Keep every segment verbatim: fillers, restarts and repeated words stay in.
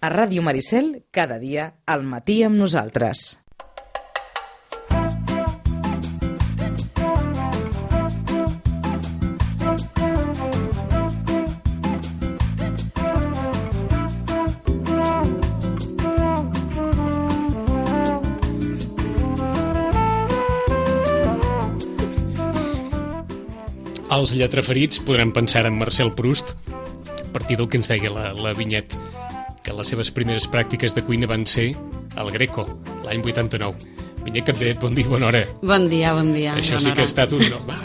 A Ràdio Maricel, cada dia, al matí amb nosaltres. Els lletraferits podran pensar en Marcel Proust, a partir del que ens deia la, la Vinyet, que les seves primeres pràctiques de cuina van ser al Greco, l'any vuitanta-nou. Vinyet Capdet, bon dia, bona hora. Bon dia, bon dia. Això bona sí que hora. ha estat un,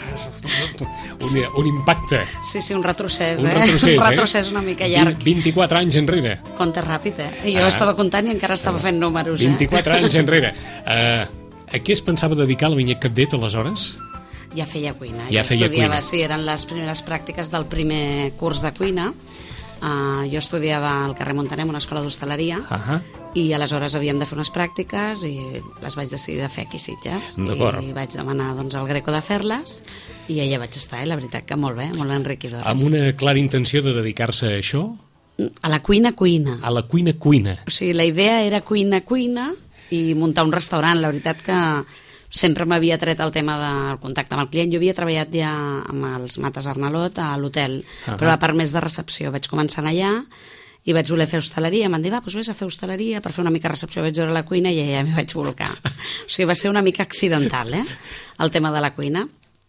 un, un impacte. Sí, sí, un retrocés, Un eh? retrocés, un eh? retrocés una mica llarg. vint-i-quatre anys enrere. Compte ràpid, eh? I jo Ah. estava comptant i encara estava fent números, eh? vint-i-quatre anys enrere. Uh, a què es pensava dedicar la Vinyet Capdet, aleshores? Ja feia cuina. Ja feia estudiava, cuina. Sí, eren les primeres pràctiques del primer curs de cuina. Uh, jo estudiava al carrer Montaner, una escola d'hostaleria, Uh -huh. i aleshores havíem de fer unes pràctiques i les vaig decidir de fer aquí a Sitges. D'acord. I vaig demanar doncs, al Greco de fer-les i allà vaig estar, i la veritat que molt bé, molt enriquidores. Amb una clara intenció de dedicar-se a això? A la cuina, cuina. A la cuina-cuina. O sigui, la idea era cuina-cuina i muntar un restaurant. La veritat que sempre m'havia tret el tema del contacte amb el client. Jo havia treballat ja amb els Mates Arnalot a l'hotel, Ah. però la part més de recepció. Vaig començar allà i vaig voler fer hostaleria. Em van dir, va, doncs vés a fer hostaleria per fer una mica recepció. Vaig veure la cuina i ja m'hi vaig volcar. O sigui, va ser una mica accidental, eh?, el tema de la cuina.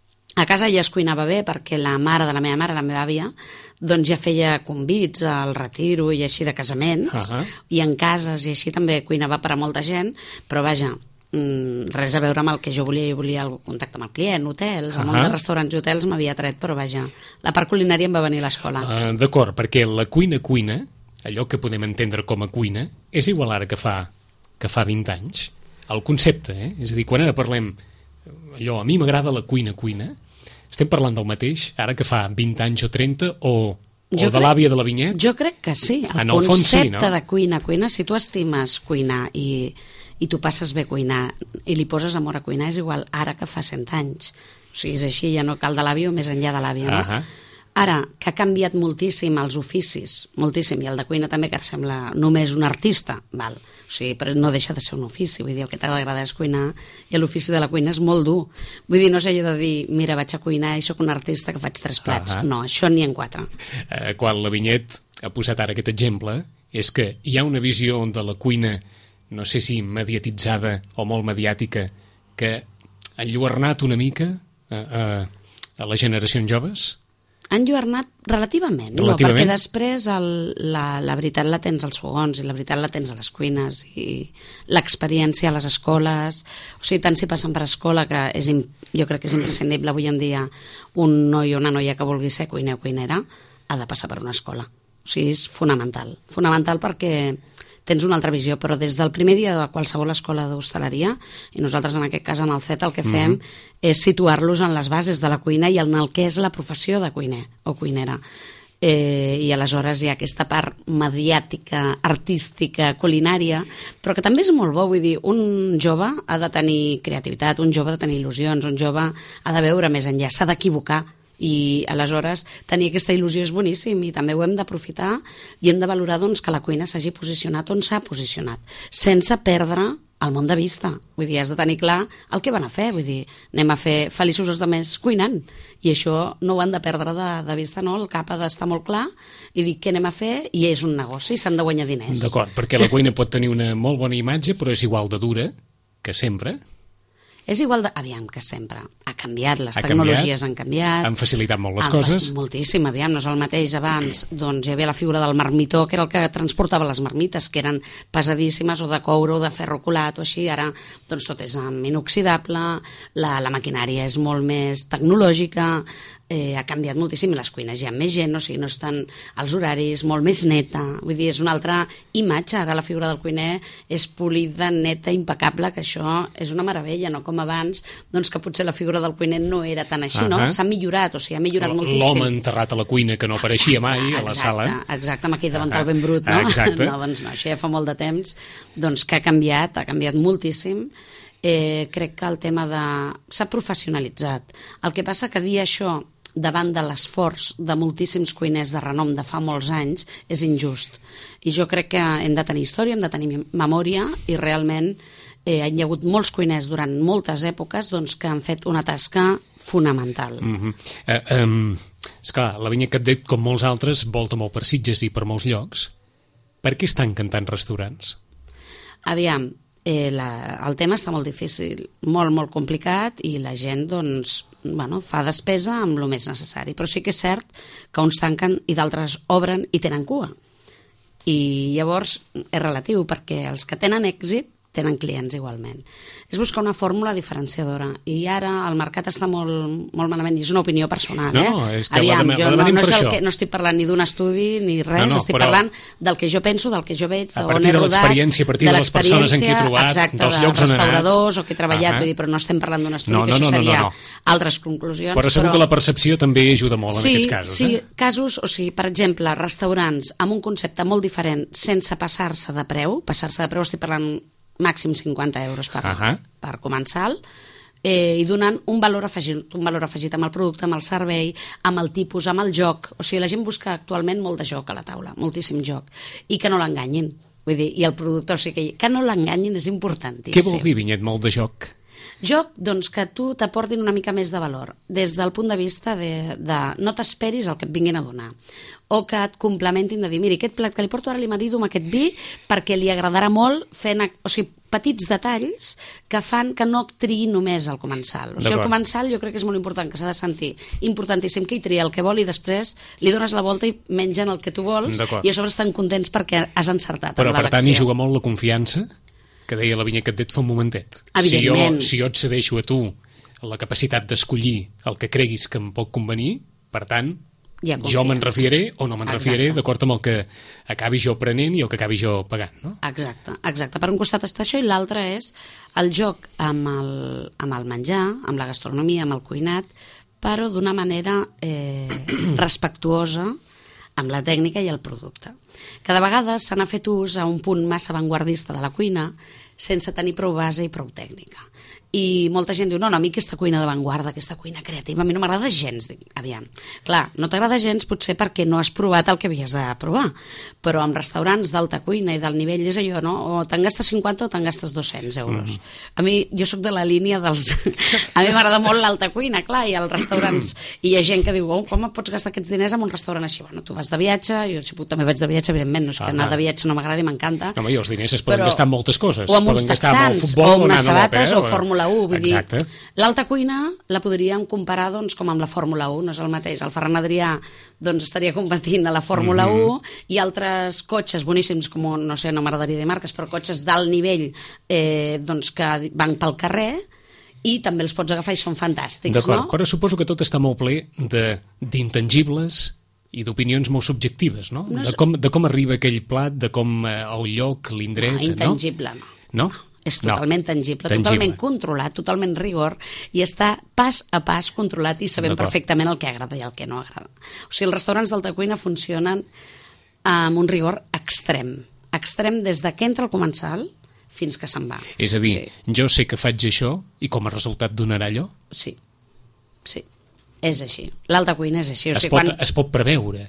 A casa ja es cuinava bé perquè la mare de la meva mare, la meva àvia, doncs ja feia convits al retiro i així de casaments, Ah. i en cases i així també cuinava per a molta gent, però vaja, mm, res a veure amb el que jo volia. Jo volia el contacte amb el client, hotels, el món Ah. de restaurants i hotels m'havia tret, però vaja, la part culinària em va venir a l'escola. Uh, D'acord, perquè la cuina-cuina, allò que podem entendre com a cuina, és igual ara que fa, que fa vint anys. El concepte, eh? És a dir, quan ara parlem allò, a mi m'agrada la cuina-cuina, estem parlant del mateix ara que fa vint anys o trenta o, o Jo de crec- l'àvia de la Vinyet? Jo crec que sí. El En el fons sí, concepte no? de cuina-cuina, si tu estimes cuinar i, i tu passes bé cuinar i li poses amor a cuinar, és igual ara que fa cent anys. O sigui, és així, ja no cal de l'àvia o més enllà de l'àvia, no? Ahà. Ara, que ha canviat moltíssim els oficis, moltíssim, i el de cuina també, que ara sembla només un artista, val? O sigui, però no deixa de ser un ofici, vull dir, el que t'ha d'agradar és cuinar, i l'ofici de la cuina és molt dur. Vull dir, no és allò de dir, mira, vaig a cuinar i sóc un artista que faig tres plats. Ahà. No, això n'hi ha quatre. Eh, quan la Vinyet ha posat ara aquest exemple, és que hi ha una visió de la cuina, no sé si mediatitzada o molt mediàtica, que ha enlluernat una mica a, a, a les generacions joves? Han enlluernat relativament, no, Relativament? perquè després el, la, la veritat la tens als fogons i la veritat la tens a les cuines i l'experiència a les escoles, o sigui, tant si passen per escola, que és, im- jo crec que és imprescindible avui en dia un noi o una noia que vulgui ser cuiner o cuinera ha de passar per una escola. O sigui, és fonamental. Fonamental perquè tens una altra visió, però des del primer dia de qualsevol escola d'hostaleria, i nosaltres en aquest cas en el C E T el que fem mm-hmm. és situar-los en les bases de la cuina i en el que és la professió de cuiner o cuinera. Eh, I aleshores hi ha aquesta part mediàtica, artística, culinària, però que també és molt bo, vull dir, un jove ha de tenir creativitat, un jove ha de tenir il·lusions, un jove ha de veure més enllà, s'ha d'equivocar, i aleshores tenir aquesta il·lusió és boníssim i també ho hem d'aprofitar i hem de valorar doncs, que la cuina s'hagi posicionat on s'ha posicionat, sense perdre el món de vista. Vull dir, has de tenir clar el que van a fer, vull dir, anem a fer feliços els altres cuinant, i això no ho han de perdre de, de vista, no? El cap ha d'estar molt clar i dir què anem a fer, i és un negoci, s'han de guanyar diners. D'acord, perquè la cuina pot tenir una molt bona imatge, però és igual de dura que sempre. És igual de... Aviam, que sempre. Ha canviat, les Ha tecnologies canviat, han canviat. han facilitat molt les han coses. Fa... Moltíssim, aviam, no és el mateix. Abans doncs, hi havia la figura del marmitó, que era el que transportava les marmites, que eren pesadíssimes, o de coure, o de ferro colat, o així. Ara doncs, tot és amb inoxidable, la, la maquinària és molt més tecnològica, eh, ha canviat moltíssim, i les cuines hi ha més gent, o sigui, no estan els horaris, molt més neta, vull dir, és una altra imatge. Ara la figura del cuiner és polida, neta, impecable, que això és una meravella, no com abans, doncs que potser la figura del cuiner no era tan així, uh-huh. no? S'ha millorat, o sigui, ha millorat moltíssim. L'home enterrat a la cuina, que no apareixia Exacte, mai a la exacte, sala. Exacte, amb aquell davantal Ah, ben brut, no? exacte. No, doncs no, això ja fa molt de temps, doncs que ha canviat, ha canviat moltíssim. Eh, crec que el tema de... s'ha professionalitzat. El que passa que dir això davant de l'esforç de moltíssims cuiners de renom de fa molts anys, és injust. I jo crec que hem de tenir història, hem de tenir memòria, i realment eh, hi ha hagut molts cuiners durant moltes èpoques doncs, que han fet una tasca fonamental. Mm-hmm. eh, um, esclar, la Vinya Capdet, com molts altres, volta molt per Sitges i per molts llocs. Per què es tanquen tants restaurants? Aviam, eh, la, el tema està molt difícil, molt, molt complicat, i la gent doncs, bueno, fa despesa amb el més necessari. Però sí que és cert que uns tanquen i d'altres obren i tenen cua. I llavors és relatiu, perquè els que tenen èxit tenen clients igualment. És buscar una fórmula diferenciadora, i ara el mercat està molt, molt malament, i és una opinió personal. No, eh? és que Aviam, la, jo la no, no, per és el això. que, no estic parlant ni d'un estudi ni res, no, no, estic però... parlant del que jo penso, del que jo veig, a d'on partir he de rodat, l'experiència, a partir de, de les persones en què he trobat, exacte, dels llocs de on he anat. restauradors o que he treballat, uh -huh. vull dir, però no estem parlant d'un estudi, no, que no, això no, no, seria no, no. altres conclusions. Però segur però... que la percepció també ajuda molt sí, en aquests casos. Sí, eh? casos, o sigui, per exemple, restaurants amb un concepte molt diferent, sense passar-se de preu, passar-se de preu estic parlant màxim cinquanta euros per, uh -huh. per comensal, eh, i donant un valor afegit, un valor afegit amb el producte, amb el servei, amb el tipus, amb el joc. O sigui, la gent busca actualment molt de joc a la taula, moltíssim joc, i que no l'enganyin. Vull dir, i el producte, o sigui, que, que no l'enganyin és importantíssim. Què vol dir, Vinyet, molt de joc? Joc, doncs, que tu t'aportin una mica més de valor, des del punt de vista de, de no t'esperis el que et vinguin a donar, o que et complementin de dir, mira, aquest plat que li porto ara li marido amb aquest vi perquè li agradarà molt, fent, o sigui, petits detalls que fan que no triï només el comensal. O sigui, el comensal jo crec que és molt important, que s'ha de sentir importantíssim que hi tria el que vol, i després li dones la volta i mengen el que tu vols, i a sobre estan contents perquè has encertat però amb l'elecció. per tant hi juga molt la confiança, que deia la Vinya Capdet fa un momentet. Si jo, si jo et cedeixo a tu la capacitat d'escollir el que creguis que em pot convenir, per tant, jo me'n refiaré o no me'n refiaré d'acord amb el que acabi jo prenent i el que acabi jo pagant, no? Exacte, exacte. Per un costat està això, i l'altre és el joc amb el, amb el menjar, amb la gastronomia, amb el cuinat, però d'una manera eh, respectuosa amb la tècnica i el producte. Cada vegada se n'ha fet ús a un punt massa avantguardista de la cuina sense tenir prou base i prou tècnica. I molta gent diu, no, no, a mi aquesta cuina d'avantguarda, aquesta cuina creativa, a mi no m'agrada gens. Dic, aviam, clar, no t'agrada gens potser perquè no has provat el que havies de provar, però amb restaurants d'alta cuina i del nivell és allò, no? O te'n gastes cinquanta o te'n gastes dos-cents euros. Mm. A mi, jo sóc de la línia dels... a mi m'agrada molt l'alta cuina, clar, i els restaurants, i hi ha gent que diu, oh, com et pots gastar aquests diners en un restaurant així? Bueno, tu vas de viatge, jo si puc també vaig de viatge, evidentment, no és que ah, anar de viatge no m'agrada i m'encanta. No, i els diners es poden però... gastar en moltes coses. O amb uns texans, o amb unes sabates, o Fórmula u, vull dir, exacte. L'alta cuina la podríem comparar doncs, com amb la Fórmula u, no és el mateix. El Ferran Adrià doncs, estaria competint a la Fórmula mm-hmm. u, i altres cotxes boníssims, com, no sé, no m'agradaria dir marques, però cotxes d'alt nivell eh, doncs, que van pel carrer, i també els pots agafar i són fantàstics. D'acord, no? Però suposo que tot està molt ple d'intangibles i d'opinions molt subjectives, no? no és... de, com, de com arriba aquell plat, de com eh, el lloc, l'indret... No, intangible, no. No? no. És totalment no. tangible, tangible, totalment controlat, totalment rigor, i està pas a pas controlat i sabem perfectament el que agrada i el que no agrada. O sigui, els restaurants d'alta cuina funcionen amb un rigor extrem. Extrem des de que entra el comensal fins que se'n va. És a dir, sí. jo sé que faig això i com a resultat donarà allò? Sí, sí, és així. L'alta cuina és així. O es, sigui, pot, quan... es pot preveure?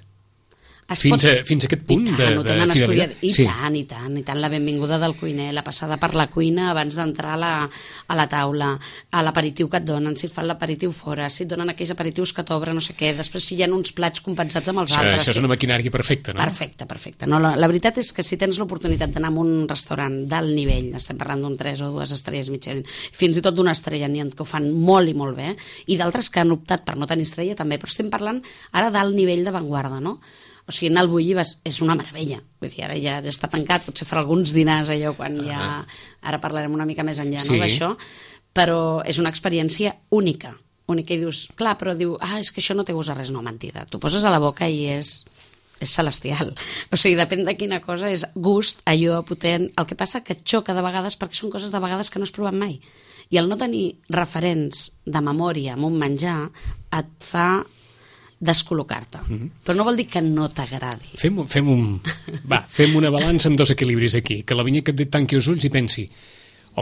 Es fins, pot... a, fins a aquest punt I tant, de, ho de tenen estudiat. I sí. tant, i tant, i tant. La benvinguda del cuiner, la passada per la cuina abans d'entrar a, la, a la taula, a l'aperitiu que et donen, si et fan l'aperitiu fora, si et donen aquells aperitius que t'obren, no sé què, després si hi ha uns plats compensats amb els això, altres. Això és sí. una maquinària perfecta, no? Perfecte, perfecte. No, la, la veritat és que si tens l'oportunitat d'anar a un restaurant d'alt nivell, estem parlant d'un tres o dues estrelles Michelin, fins i tot d'una estrella, n'hi ha que ho fan molt i molt bé, i d'altres que han optat per no tenir estrella també, però estem parlant ara d'alt nivell d'avantguarda, no? O sigui, anar al Bullivas és una meravella. Vull dir, ara ja està tancat, potser farà alguns dinars allò quan uh -huh. ja... Ara parlarem una mica més enllà, sí. no, d'això, però és una experiència única. Única, i dius, clar, però diu, ah, és que això no té gust a res, no, mentida. Tu poses a la boca i és... és celestial. O sigui, depèn de quina cosa, és gust, allò potent. El que passa que xoca de vegades perquè són coses de vegades que no has provat mai. I el no tenir referents de memòria amb un menjar et fa descol·locar-te. Mm-hmm. Però no vol dir que no t'agradi. Fem, fem, un, va, fem una balança amb dos equilibris aquí. Que la Vinya que et tanqui els ulls i pensi, home,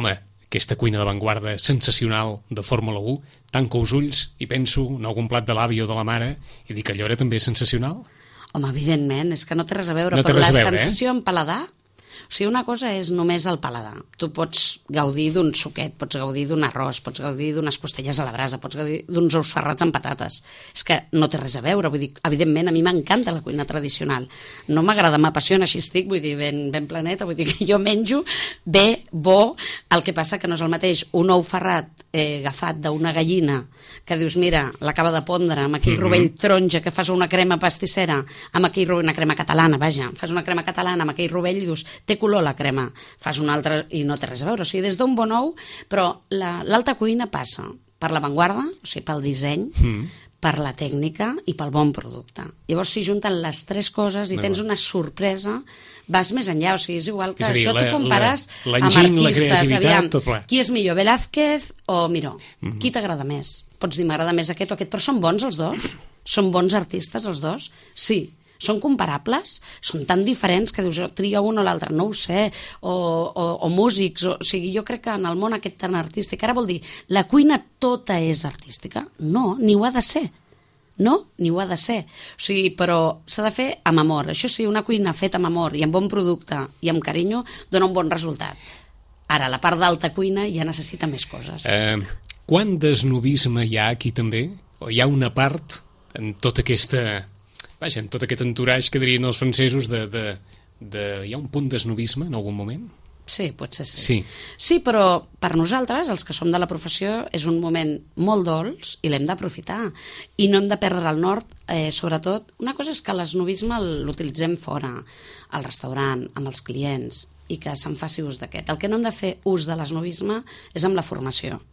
aquesta cuina d'avantguarda sensacional de Fórmula u, tanco els ulls i penso en algun plat de l'avi o de la mare i dic que allò era també sensacional? Home, evidentment, és que no té res a veure, no té però res la a veure, sensació eh? en paladar. O sigui, una cosa és només el paladar. Tu pots gaudir d'un suquet, pots gaudir d'un arròs, pots gaudir d'unes costelles a la brasa, pots gaudir d'uns ous ferrats amb patates. És que no té res a veure. Vull dir, evidentment, a mi m'encanta la cuina tradicional. No m'agrada, m'apassiona, així estic, vull dir, ben, ben planeta, vull dir que jo menjo bé, bo, el que passa que no és el mateix un ou ferrat eh, agafat d'una gallina que dius, mira, l'acaba de pondre amb aquell mm-hmm. rovell taronja, que fas una crema pastissera, amb aquell rovell, una crema catalana, vaja, fas una crema catalana amb aquell rovell i dius, té color la crema, fas una altra i no té res a veure, o sigui, des d'un bon ou, però l'alta cuina passa per l'avantguarda, o sigui, pel disseny, mm. per la tècnica i pel bon producte. Llavors, si junten les tres coses i tens una sorpresa, vas més enllà, o sigui, és igual que és dir, això la, tu compares la, amb artistes, aviam, qui és millor, Velázquez o Miró? Mm-hmm. Qui t'agrada més? Pots dir, m'agrada més aquest o aquest, però són bons els dos? Són bons artistes els dos? Sí. Són comparables? Són tan diferents que dius, tria un o l'altre, no ho sé, o, o, o músics, o, o sigui, jo crec que en el món aquest tan artístic, ara vol dir, la cuina tota és artística? No, ni ho ha de ser. No, ni ho ha de ser. O sigui, però s'ha de fer amb amor. Això sí, una cuina feta amb amor i amb bon producte i amb carinyo dona un bon resultat. Ara, la part d'alta cuina ja necessita més coses. Eh, quant d'esnovisme hi ha aquí també? O hi ha una part en tota aquesta... Vaja, en tot aquest entourage que dirien els francesos de, de, de... Hi ha un punt d'esnovisme en algun moment? Sí, potser sí. Sí. Sí, però per nosaltres, els que som de la professió, és un moment molt dolç i l'hem d'aprofitar. I no hem de perdre el nord, eh, sobretot. Una cosa és que l'esnovisme l'utilitzem fora, al restaurant, amb els clients, i que se'n faci ús d'aquest. El que no hem de fer ús de l'esnovisme és amb la formació,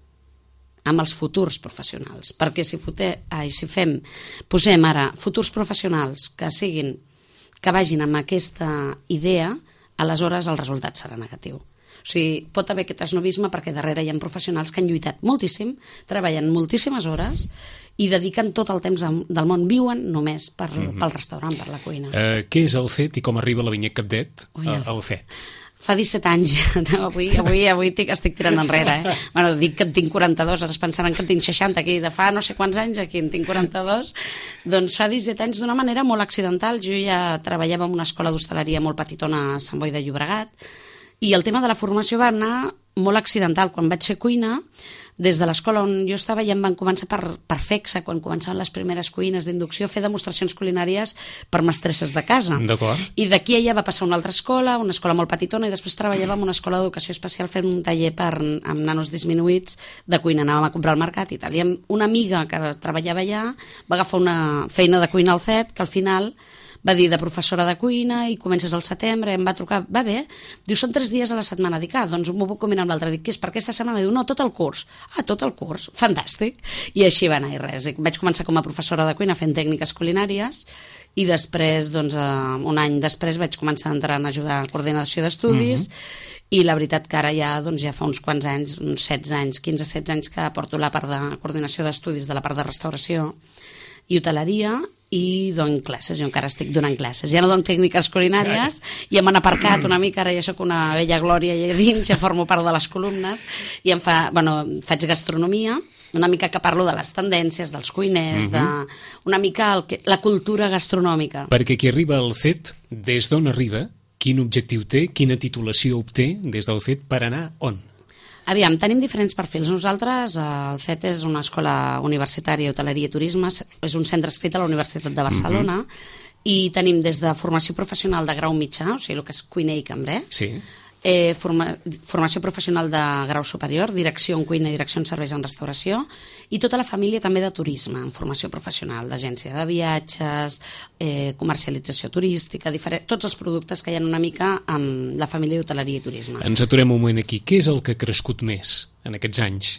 amb els futurs professionals, perquè si, fote, ai, si fem, posem ara futurs professionals que siguin, que vagin amb aquesta idea, aleshores el resultat serà negatiu. O sigui, pot haver aquest esnovisme perquè darrere hi ha professionals que han lluitat moltíssim, treballen moltíssimes hores i dediquen tot el temps del món, viuen només per, mm-hmm. pel restaurant, per la cuina. Uh, què és el C E T i com arriba la Vinyet Capdet al C E T? Fa disset anys, avui, avui, avui estic tirant enrere, eh? Bueno, dic que en tinc quaranta-dos, ara es pensaran que en tinc seixanta, aquí de fa no sé quants anys, aquí en tinc quaranta-dos, doncs fa disset anys d'una manera molt accidental. Jo ja treballava en una escola d'hostaleria molt petitona a Sant Boi de Llobregat, i el tema de la formació va anar molt accidental. Quan vaig fer cuina, des de l'escola on jo estava ja em van començar per, per F E C S A, quan començaven les primeres cuines d'inducció, a fer demostracions culinàries per mestresses de casa. D'acord. I d'aquí ella va passar a una altra escola, una escola molt petitona, i després treballava en una escola d'educació especial fent un taller per, amb nanos disminuïts de cuina. Anàvem a comprar al mercat i tal. I una amiga que treballava allà va agafar una feina de cuina al C E T, que al final va dir de professora de cuina i comences al setembre, em va trucar, va bé, diu, són tres dies a la setmana, dic, ah, doncs m'ho puc combinar amb l'altre, dic, què és per aquesta setmana? Diu, no, tot el curs, ah, tot el curs, fantàstic, i així va anar i res, vaig començar com a professora de cuina fent tècniques culinàries i després, doncs, un any després vaig començar a entrar en ajudar a coordinació d'estudis mm-hmm. i la veritat que ara ja, doncs, ja fa uns quants anys, uns setze anys, quinze setze anys que porto la part de coordinació d'estudis de la part de restauració i hoteleria, i dono classes, jo encara estic donant classes, ja no dono tècniques culinàries i ja m'han aparcat una mica, ara ja soc una vella glòria allà dins, ja formo part de les columnes i em fa, bueno, faig gastronomia, una mica que parlo de les tendències, dels cuiners, mm-hmm. de una mica el que, la cultura gastronòmica. Perquè qui arriba al C E T, des d'on arriba, quin objectiu té, quina titulació obté des del C E T per anar on? Aviam, tenim diferents perfils. Nosaltres, el C E T és una escola universitària d'hoteleria i turisme, és un centre escrit a la Universitat de Barcelona, mm-hmm. i tenim des de formació professional de grau mitjà, o sigui, el que és cuiner i cambrer, sí. eh, forma, formació professional de grau superior, direcció en cuina i direcció en serveis en restauració, i tota la família també de turisme, en formació professional, d'agència de viatges, eh, comercialització turística, diferent, tots els productes que hi ha una mica amb la família d'hoteleria i turisme. Ens aturem un moment aquí. Què és el que ha crescut més en aquests anys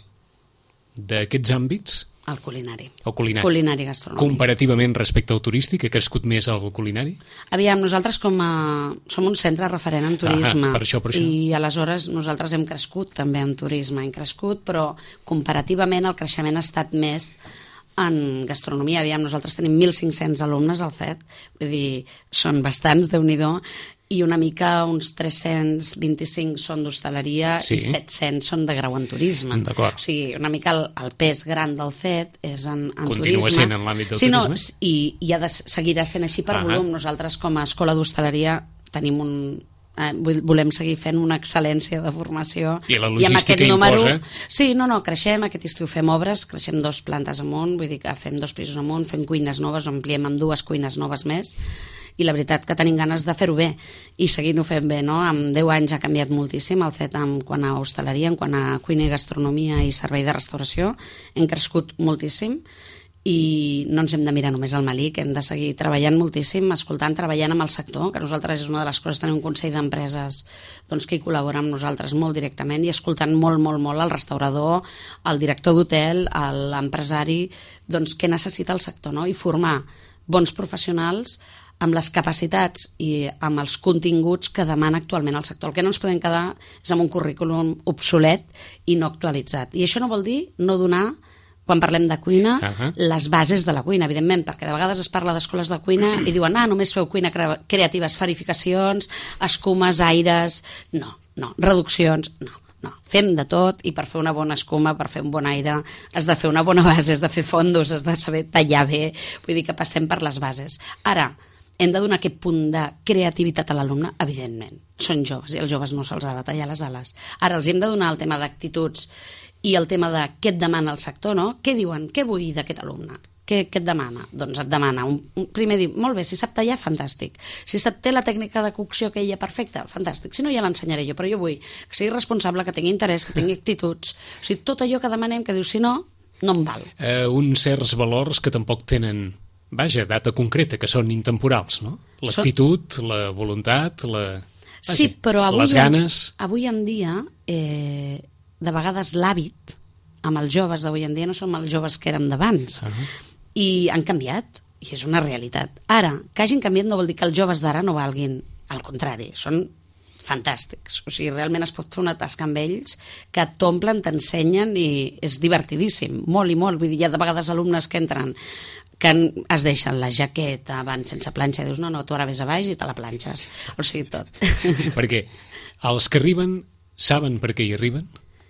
d'aquests àmbits? El culinari. El culinari. Culinari gastronòmic. Comparativament respecte al turístic, ha crescut més el culinari? Aviam, nosaltres com a... som un centre referent en turisme. Ah, per això, per això. I aleshores nosaltres hem crescut també en turisme, hem crescut, però comparativament el creixement ha estat més en gastronomia. Aviam, nosaltres tenim mil cinc-cents alumnes al F E T, vull dir, són bastants, Déu-n'hi-do, i una mica uns tres-cents vint-i-cinc són d'hostaleria sí. i set-cents són de grau en turisme. D'acord. O sigui, una mica el, el pes gran del F E T és en, en Continua turisme. sent en l'àmbit del sí, turisme? No, i, i ha de, seguirà sent així per ah volum. Nosaltres, com a escola d'hostaleria, tenim un... Eh, volem seguir fent una excel·lència de formació. I la I amb aquest logística número, imposa... Sí, no, no, creixem, aquest estiu fem obres, creixem dos plantes amunt, vull dir que fem dos pisos amunt, fem cuines noves, ho ampliem amb dues cuines noves més, i la veritat que tenim ganes de fer-ho bé i seguint-ho fent bé, no? En deu anys ha canviat moltíssim el fet en quant a hostaleria, en quant a cuina i gastronomia i servei de restauració, hem crescut moltíssim i no ens hem de mirar només al malic, hem de seguir treballant moltíssim, escoltant, treballant amb el sector, que nosaltres és una de les coses, tenim un consell d'empreses doncs, que hi col·labora amb nosaltres molt directament i escoltant molt, molt, molt el restaurador, el director d'hotel, l'empresari, doncs què necessita el sector, no? I formar bons professionals amb les capacitats i amb els continguts que demana actualment el sector. El que no ens podem quedar és amb un currículum obsolet i no actualitzat. I això no vol dir no donar, quan parlem de cuina, uh-huh. les bases de la cuina, evidentment, perquè de vegades es parla d'escoles de cuina i diuen, ah, només feu cuina cre- creativa, esferificacions, escumes, aires... No, no, reduccions, no. No, fem de tot i per fer una bona escuma, per fer un bon aire, has de fer una bona base, has de fer fondos, has de saber tallar bé, vull dir que passem per les bases. Ara, hem de donar aquest punt de creativitat a l'alumne, evidentment. Són joves i als joves no se'ls ha de tallar les ales. Ara els hem de donar el tema d'actituds i el tema de què et demana el sector, no? Què diuen? Què vull d'aquest alumne? Què, què et demana? Doncs et demana, un, un primer dir, molt bé, si sap tallar, fantàstic. Si té la tècnica de cocció que ella perfecta, fantàstic. Si no, ja l'ensenyaré jo, però jo vull que sigui responsable, que tingui interès, que tingui actituds. O sigui, tot allò que demanem, que diu, si no, no em val. Eh, uns certs valors que tampoc tenen, vaja, data concreta, que són intemporals, no? L'actitud, la voluntat, la... Vaja, sí, però avui, les ganes... En, avui en dia, eh, de vegades l'hàbit amb els joves d'avui en dia no som els joves que érem d'abans. Uh-huh. I han canviat, i és una realitat. Ara, que hagin canviat no vol dir que els joves d'ara no valguin, al contrari, són fantàstics. O sigui, realment es pot fer una tasca amb ells que t'omplen, t'ensenyen i és divertidíssim, molt i molt. Vull dir, hi ha de vegades alumnes que entren que es deixen la jaqueta, van sense planxa, i dius, no, no, tu ara ves a baix i te la planxes. O sigui, tot. Perquè els que arriben saben per què hi arriben?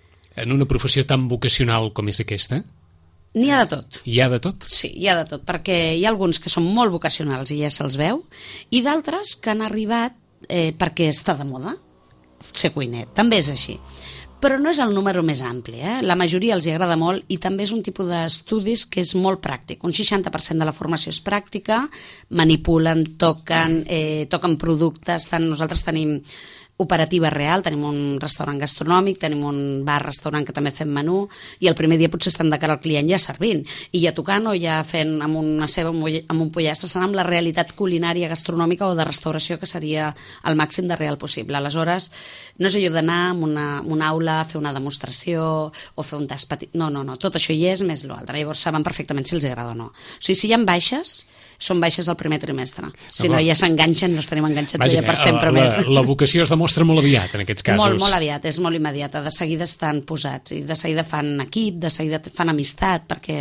En una professió tan vocacional com és aquesta? N'hi ha de tot. Hi ha de tot? Sí, hi ha de tot, perquè hi ha alguns que són molt vocacionals i ja se'ls veu, i d'altres que han arribat eh, perquè està de moda ser cuiner. També és així. Però no és el número més ampli, eh? La majoria els hi agrada molt i també és un tipus d'estudis que és molt pràctic. Un seixanta per cent de la formació és pràctica, manipulen, toquen, eh, toquen productes, tant nosaltres tenim operativa real, tenim un restaurant gastronòmic, tenim un bar-restaurant que també fem menú, i el primer dia potser estan de cara al client ja servint, i ja tocant o ja fent amb una ceba, amb un pollastre, serà amb la realitat culinària gastronòmica o de restauració que seria el màxim de real possible. Aleshores, no és allò d'anar a una, una aula a fer una demostració o fer un tast petit, no, no, no, tot això hi és més l'altre, llavors saben perfectament si els agrada o no. O sigui, si hi ha baixes, són baixes al primer trimestre. Si no, ja s'enganxen, no estarem enganxats Vaja, ja per sempre la, més. La, la vocació es demostra molt aviat, en aquests casos. Molt, molt aviat, és molt immediata. De seguida estan posats i de seguida fan equip, de seguida fan amistat, perquè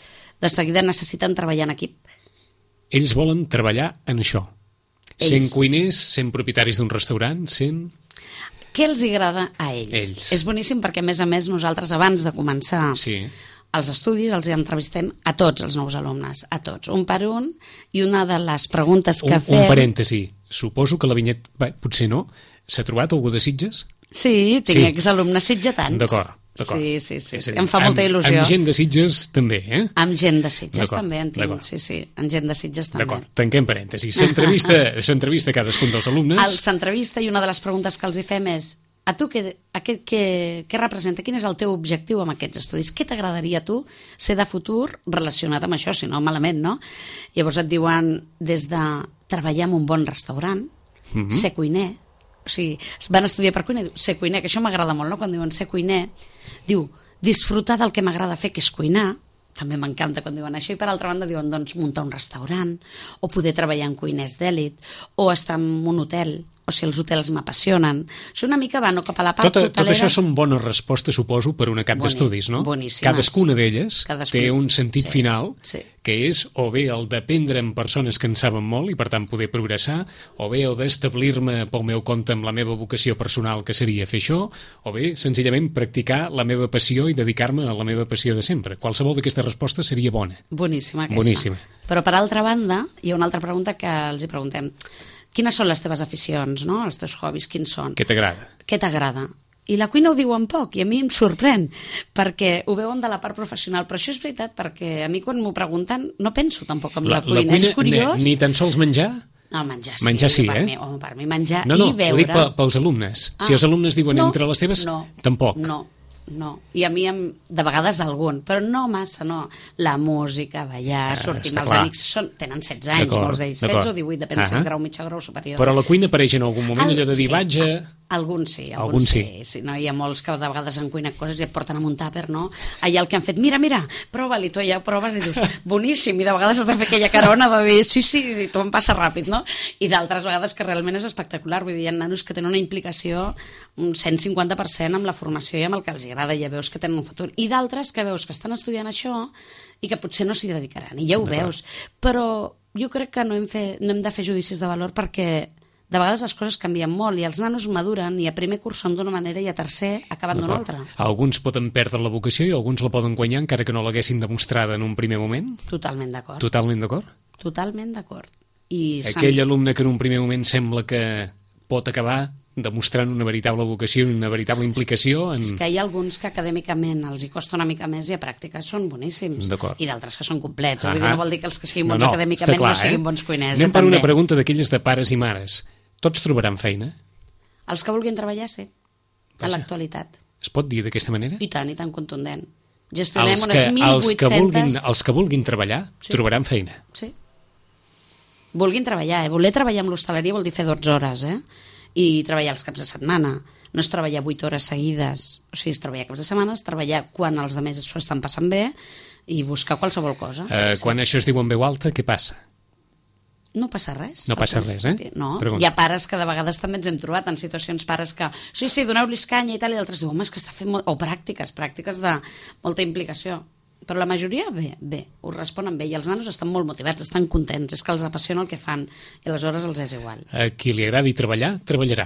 de seguida necessiten treballar en equip. Ells volen treballar en això. Ells. Sent cuiners, sent propietaris d'un restaurant, sent... Què els agrada a ells? ells? És boníssim perquè, a més a més, nosaltres abans de començar Sí. els estudis els entrevistem a tots els nous alumnes, a tots, un per un, i una de les preguntes que un, fem... Un parèntesi. Suposo que la Vinyet, bé, potser no, s'ha trobat algú de Sitges? Sí, tinc Sí. exalumnes sitgetans. D'acord, d'acord. Sí, sí, sí, És sí. a dir, Em fa molta amb, il·lusió. Amb gent de Sitges també, eh? Amb gent de Sitges D'acord, també en tinc, d'acord. sí, sí, amb gent de Sitges també. D'acord, tanquem parèntesis. S'entrevista s'entrevista cadascun dels alumnes. Els s'entrevista i una de les preguntes que els hi fem és a tu què, a què, què, què representa, quin és el teu objectiu amb aquests estudis? Què t'agradaria a tu ser de futur relacionat amb això, si no malament, no? Llavors et diuen des de treballar en un bon restaurant, mm-hmm. ser cuiner, o sigui, van estudiar per cuiner, ser cuiner, que això m'agrada molt, no? Quan diuen ser cuiner, diu, disfrutar del que m'agrada fer, que és cuinar, també m'encanta quan diuen això, i per altra banda diuen, doncs, muntar un restaurant, o poder treballar en cuiners d'èlit, o estar en un hotel, o sigui, els hotels m'apassionen. O sigui, una mica va no cap a la part tot, hotelera... Tot això són bones respostes, suposo, per una cap Boni, d'estudis, no? boníssimes. Cadascuna d'elles Cadascuna. té un sentit Sí, final, sí. que és o bé el d'aprendre amb persones que en saben molt i, per tant, poder progressar, o bé el d'establir-me pel meu compte amb la meva vocació personal, que seria fer això, o bé, senzillament, practicar la meva passió i dedicar-me a la meva passió de sempre. Qualsevol d'aquestes respostes seria bona. Boníssima aquesta. Boníssima. Però, per altra banda, hi ha una altra pregunta que els hi preguntem. Quines són les teves aficions, no? Els teus hobbies, quins són? Què t'agrada? Què t'agrada? I la cuina ho diuen poc, i a mi em sorprèn, perquè ho veuen de la part professional. Però això és veritat, perquè a mi quan m'ho pregunten no penso tampoc en la, la, cuina. la cuina. És curiós. Ni, ni tan sols menjar? No, menjar sí. Menjar sí, per eh? Mi, home, per mi menjar no, no, i beure. No, no, ho dic pels alumnes. Ah, si els alumnes diuen no, entre les teves, no, tampoc. No, no. I a mi, em, de vegades, algun, però no massa, no. La música, ballar, Ah, sortir està amb els clar. amics, són, tenen setze anys, D'acord, molts d'ells, d'acord. setze o divuit, depèn si Ah. és grau mitjà o grau superior. Però la cuina apareix en algun moment, El- allò de dir, sí, vaig a... Alguns sí, alguns Alguns sí. sí. sí no? Hi ha molts que de vegades han cuinat coses i et porten amb un tàper, no? Allà el que han fet, mira, mira, prova-li, tu ja proves i dius, boníssim, i de vegades has de fer aquella carona de dir, sí, sí, i tu em passa ràpid, no? I d'altres vegades que realment és espectacular, vull dir, hi ha nanos que tenen una implicació un cent cinquanta per cent amb la formació i amb el que els agrada, i ja veus que tenen un futur. I d'altres que veus que estan estudiant això i que potser no s'hi dedicaran, i ja ho veus. Però jo crec que no hem, fet, no hem de fer judicis de valor perquè de vegades les coses canvien molt i els nanos maduren i a primer curs són d'una manera i a tercer acaben d'una altra. Alguns poden perdre la vocació i alguns la poden guanyar encara que no l'haguessin demostrada en un primer moment? Totalment d'acord. Totalment d'acord? Totalment d'acord. I Aquell alumne que en un primer moment sembla que pot acabar demostrant una veritable vocació i una veritable implicació en... És que hi ha alguns que acadèmicament els hi costa una mica més i a pràctica són boníssims. D'acord. I d'altres que són complets. Ah, Vull dir, no vol dir que els que siguin no, bons no, acadèmicament clar, no siguin eh? bons cuiners. Anem eh, per també. una pregunta d'aquelles de pares i mares. Tots trobaran feina? Els que vulguin treballar, sí. A Vaja. l'actualitat. Es pot dir d'aquesta manera? I tant, i tant contundent. Gestionem Els unes que, mil els, que vulguin, vuit-centes... els que vulguin treballar Sí. trobaran feina. Sí. Vulguin treballar, eh? Voler treballar amb l'hostaleria vol dir fer dotze hores, eh? I treballar els caps de setmana. No és treballar vuit hores seguides. O sigui, és treballar caps de setmana, és treballar quan els altres s'ho estan passant bé i buscar qualsevol cosa. Eh, quan això es diu en veu alta, què passa? No passa res. No passa al res, eh? principi. No. Pregunta. Hi ha pares que de vegades també ens hem trobat en situacions pares que, sí, sí, doneu-los canya i tal, i d'altres diuen, home, és que està fent molt... O pràctiques, pràctiques de molta implicació. Però la majoria, bé, bé, ho responen bé, i els nanos estan molt motivats, estan contents, és que els apassiona el que fan, i aleshores els és igual. A qui li agradi treballar, treballarà.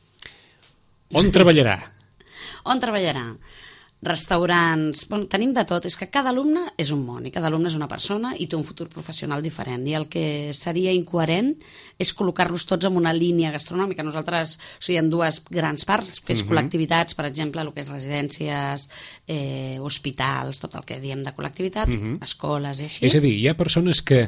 On treballarà? On treballarà? Restaurants... Bon, tenim de tot. És que cada alumne és un món i cada alumne és una persona i té un futur professional diferent. I el que seria incoherent és col·locar-los tots en una línia gastronòmica. Nosaltres, o sigui, hi ha dues grans parts, que és Mhm. col·lectivitats, per exemple, el que és residències, eh, hospitals, tot el que diem de col·lectivitat, Mhm. escoles i així. És a dir, hi ha persones que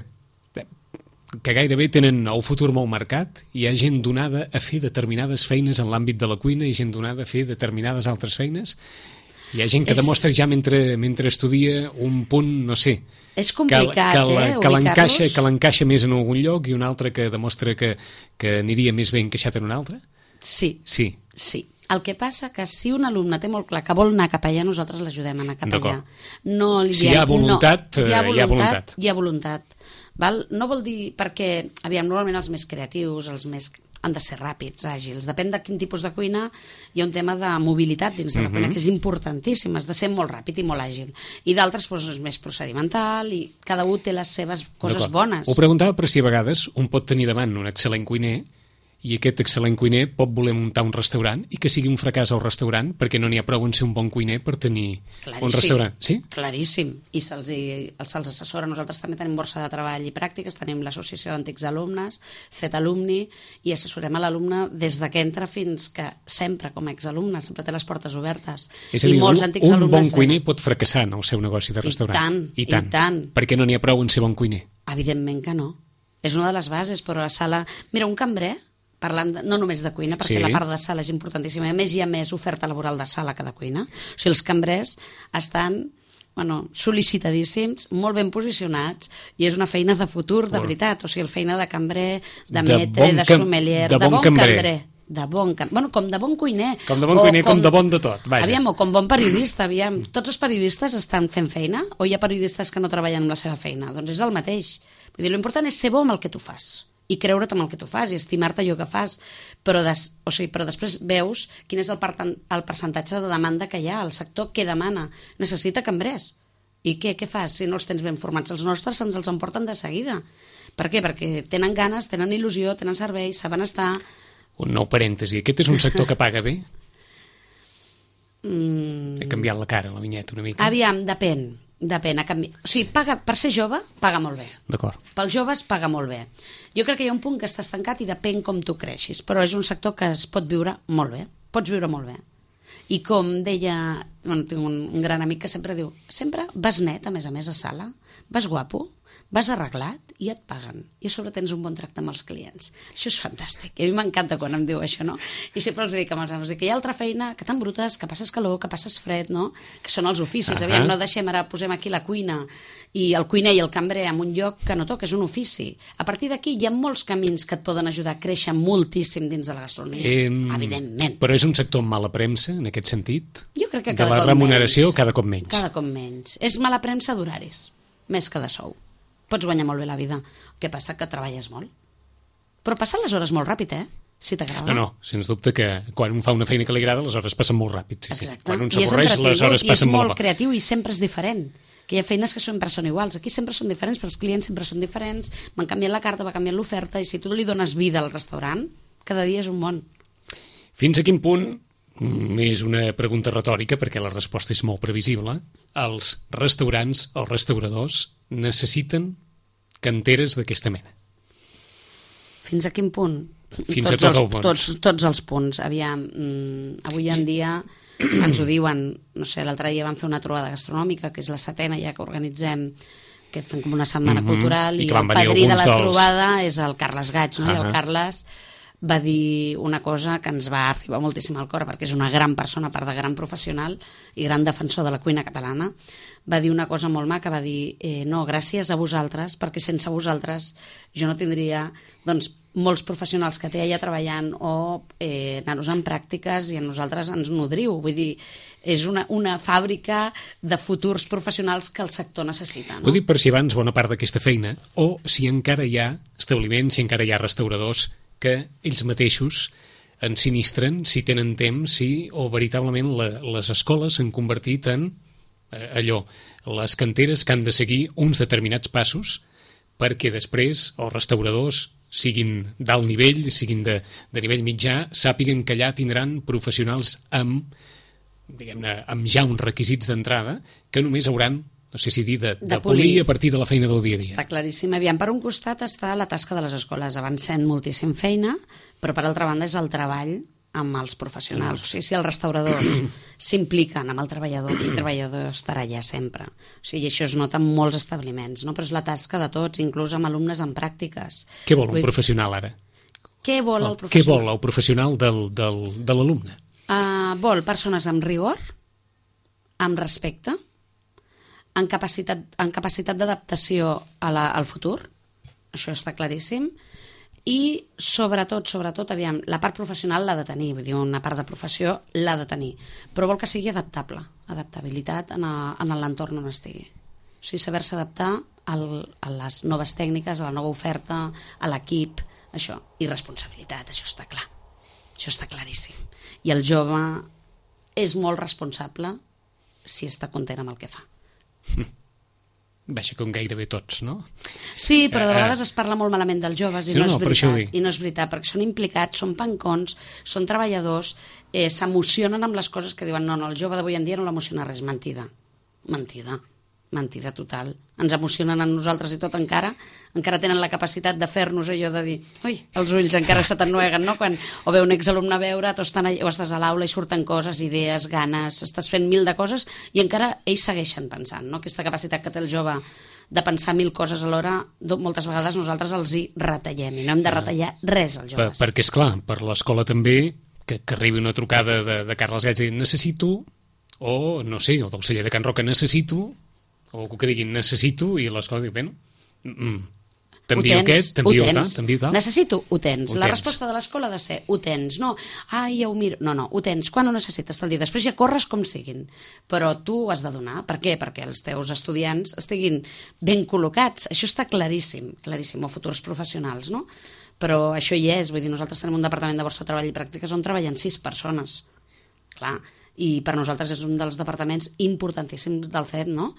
que gairebé tenen el futur molt marcat i hi ha gent donada a fer determinades feines en l'àmbit de la cuina i gent donada a fer determinades altres feines. Hi ha gent que És- demostra ja mentre, mentre estudia un punt, no sé, És que, complicat, que, la- eh, que l'encaixa ubicar-los. que l'encaixa més en algun lloc i un altre que demostra que, que aniria més ben encaixat en un altre? Sí, Sí. sí. El que passa que si un alumne té molt clar que vol anar cap allà, nosaltres l'ajudem a anar cap allà. D'acord. No li Si diem, hi ha voluntat, no, hi ha eh, hi ha voluntat, voluntat. hi ha voluntat. Val? No vol dir, perquè, aviam, normalment els més creatius, els més han de ser ràpids, àgils. Depèn de quin tipus de cuina, hi ha un tema de mobilitat dins de la Mhm. cuina que és importantíssim, has de ser molt ràpid i molt àgil. I d'altres doncs, és més procedimental i cada un té les seves coses D'acord. bones. Ho preguntava per si a vegades un pot tenir davant un excel·lent cuiner i aquest excel·lent cuiner pot voler muntar un restaurant i que sigui un fracàs al restaurant perquè no n'hi ha prou en ser un bon cuiner per tenir un restaurant. Sí? Claríssim. I se'ls hi- se'ls assessora. Nosaltres també tenim borsa de treball i pràctiques, tenim l'associació d'antics alumnes, Fet Alumni, i assessorem a l'alumne des de que entra fins que sempre, com a exalumne, sempre té les portes obertes. És a I dir, molts un, antics un alumnes bon cuiner venen. pot fracassar en el seu negoci de I restaurant. tant, I tant. i tant. Perquè no n'hi ha prou en ser bon cuiner. Evidentment que no. És una de les bases, però a sala... Mira, un cambrer, parlant de, no només de cuina, perquè Sí. la part de sala és importantíssima, a més hi ha més oferta laboral de sala que de cuina. O sigui, els cambrers estan bueno, sol·licitadíssims, molt ben posicionats, i és una feina de futur, de Molt. veritat. O sigui, la feina de cambrer, de De metre, bon de cam- sommelier, de de bon bon cambrer. cambrer. De bon cam... bueno, com de bon cuiner. Com de bon O cuiner, com de bon de tot, vaja. Aviam, o com bon periodista, aviam. Tots els periodistes estan fent feina o hi ha periodistes que no treballen amb la seva feina? Doncs és el mateix. Vull dir, l'important és ser bo amb el que tu fas. i creure't amb el que tu fas i estimar-te allò que fas, però, des, o sigui, però després veus quin és el, per, el percentatge de demanda que hi ha, el sector què demana, necessita cambrers. I què, què fas si no els tens ben formats? Els nostres se'ns els emporten de seguida. Per què? Perquè tenen ganes, tenen il·lusió, tenen servei, saben estar... Un nou parèntesi, aquest és un sector que paga bé? Mm. He canviat la cara, la vinyeta, una mica. Aviam, depèn. Depèn. A canvi... O sigui, paga, per ser jove, paga molt bé. D'acord. Pels joves, paga molt bé. Jo crec que hi ha un punt que està estancat i depèn com tu creixis, però és un sector que es pot viure molt bé. Pots viure molt bé. I com deia, bueno, tinc un, un gran amic que sempre diu, sempre vas net, a més a més, a sala, vas guapo, vas arreglat i et paguen. I a sobre tens un bon tracte amb els clients. Això és fantàstic. I a mi m'encanta quan em diu això, no? I sempre els dic amb els amos, que hi ha altra feina, que tan brutes, que passes calor, que passes fred, no? Que són els oficis. Uh -huh. Aviam, no deixem ara, posem aquí la cuina i el cuiner i el cambrer en un lloc que no toca, és un ofici. A partir d'aquí hi ha molts camins que et poden ajudar a créixer moltíssim dins de la gastronomia, eh, evidentment. Però és un sector amb mala premsa, en aquest sentit? Jo crec que de cada la cop remuneració menys. cada cop menys. Cada cop menys. És mala premsa d'horaris, més que de sou. Pots guanyar molt bé la vida. El que passa que treballes molt. Però passen les hores molt ràpid, eh? Si t'agrada. No, no, sens dubte que quan un fa una feina que li agrada, les hores passen molt ràpid. Sí, sí. Exacte. Quan un I és s'avorreix, les hores entretingut, passen i és molt molt creatiu i sempre és diferent. Que hi ha feines que sempre són iguals. Aquí sempre són diferents, però els clients sempre són diferents. Van canviant la carta, va canviant l'oferta, i si tu li dones vida al restaurant, cada dia és un món. Fins a quin punt, és una pregunta retòrica, perquè la resposta és molt previsible, els restaurants, els restauradors, necessiten canteres d'aquesta mena? Fins a quin punt? Fins tots a tot els, el punt. tots, tots els punts. Aviam, mm, avui en dia ens ho diuen, no sé, l'altre dia vam fer una trobada gastronòmica, que és la setena ja que organitzem, que fem com una setmana mm-hmm. cultural, I, i, i el padrí de la dels... trobada és el Carles Gaig, no? Uh -huh. I el Uh-huh. Carles va dir una cosa que ens va arribar moltíssim al cor, perquè és una gran persona, a part de gran professional i gran defensor de la cuina catalana. Va dir una cosa molt maca, va dir eh, no, gràcies a vosaltres, perquè sense vosaltres jo no tindria, doncs, molts professionals que té allà treballant o eh, nanos en pràctiques i a nosaltres ens nodriu. Vull dir, és una, una fàbrica de futurs professionals que el sector necessita. No? Ho dic per si abans bona part d'aquesta feina, o si encara hi ha establiments, si encara hi ha restauradors que ells mateixos ensinistren, si tenen temps, si, o veritablement la, les escoles s'han convertit en eh, allò, les canteres que han de seguir uns determinats passos perquè després els restauradors siguin d'alt nivell, siguin de, de nivell mitjà, sàpiguen que allà tindran professionals amb, diguem-ne, amb ja uns requisits d'entrada que només hauran, no sé si dir, de, de, de polir. polir a partir de la feina del dia a dia. Està claríssim. Aviam, per un costat està la tasca de les escoles, avancent moltíssim feina, però per altra banda és el treball amb els professionals. O sigui, si els restauradors s'impliquen amb el treballador, el treballador estarà allà sempre. O sigui, això es nota en molts establiments, no? Però és la tasca de tots, inclús amb alumnes en pràctiques. Què vol un professional ara? Què vol el professional? Què vol el professional del, del, de l'alumne? Uh, vol persones amb rigor, amb respecte, en capacitat, en capacitat d'adaptació a la, al futur, això està claríssim, i sobretot, sobretot, aviam, la part professional l'ha de tenir, vull dir, una part de professió l'ha de tenir, però vol que sigui adaptable, adaptabilitat en, a, en l'entorn on estigui. O sigui, saber-se adaptar al, a les noves tècniques, a la nova oferta, a l'equip, això, i responsabilitat, això està clar, això està claríssim. I el jove és molt responsable si està content amb el que fa. Vaja, com gairebé tots, no? Sí, però de vegades es parla molt malament dels joves i sí, no, no, és veritat, i no és veritat, perquè són implicats, són pancons, són treballadors, eh, s'emocionen amb les coses que diuen no, no, el jove d'avui en dia no l'emociona res, mentida, mentida, mentida total. Ens emocionen a nosaltres i tot encara, encara tenen la capacitat de fer-nos allò de dir, ui, els ulls encara se t'ennueguen, no? Quan o ve un exalumne a veure, o estàs a l'aula i surten coses, idees, ganes, estàs fent mil de coses i encara ells segueixen pensant, no? Aquesta capacitat que té el jove de pensar mil coses alhora, moltes vegades nosaltres els hi retallem i no hem de retallar res als joves. Per, perquè, és clar, per l'escola també, que, que arribi una trucada de, de Carles Gaig i necessito, o no sé, o del celler de Can Roca necessito, o que diguin necessito, i l'escola diu, bueno, mm, T'envio Ho tens, aquest, ho t'envio tens. tal, t'envio tal. Necessito, ho tens. Ho La tens. resposta de l'escola ha de ser, ho tens. No, ai, ja ho miro. No, no, ho tens. Quan ho necessites? Te'l dia. Després ja corres com siguin. Però tu ho has de donar. Per què? Perquè els teus estudiants estiguin ben col·locats. Això està claríssim, claríssim, o futurs professionals, no? Però això hi és. Vull dir, nosaltres tenim un departament de borsa de treball i pràctiques on treballen sis persones. Clar, i per nosaltres és un dels departaments importantíssims del C E T, no?